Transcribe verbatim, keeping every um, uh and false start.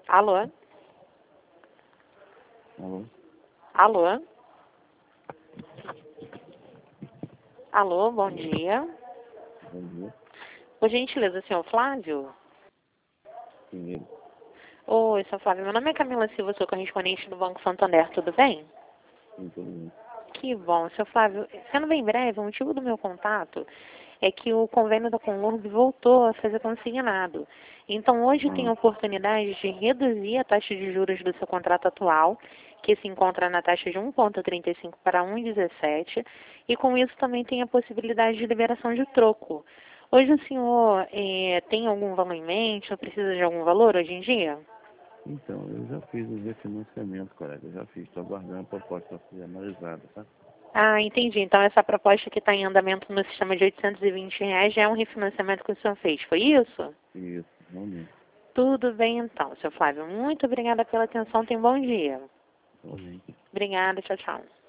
Alô? Alô? Alô? Alô, bom dia. Bom dia. Por gentileza, senhor Flávio? Primeiro. Oi, senhor Flávio. Meu nome é Camila Silva, sou correspondente do Banco Santander, tudo bem? Sim, tudo bem. Que bom, senhor Flávio. Sendo bem breve, o motivo do meu contato é que o convênio da Conlurb voltou a fazer consignado. Então, hoje tem a Ah, oportunidade de reduzir a taxa de juros do seu contrato atual, que se encontra na taxa de um vírgula trinta e cinco para um vírgula dezessete, e com isso também tem a possibilidade de liberação de troco. Hoje o senhor eh, tem algum valor em mente ou precisa de algum valor hoje em dia? então, eu já fiz o refinanciamento, colega. Eu já fiz. Estou aguardando a proposta para ser analisada, tá? Ah, entendi. Então essa proposta que está em andamento no sistema de oitocentos e vinte reais já é um refinanciamento que o senhor fez, foi isso? Isso, realmente. Tudo bem então, seu Flávio. Muito obrigada pela atenção. Tenha um bom dia. Realmente. Obrigada. Tchau, tchau.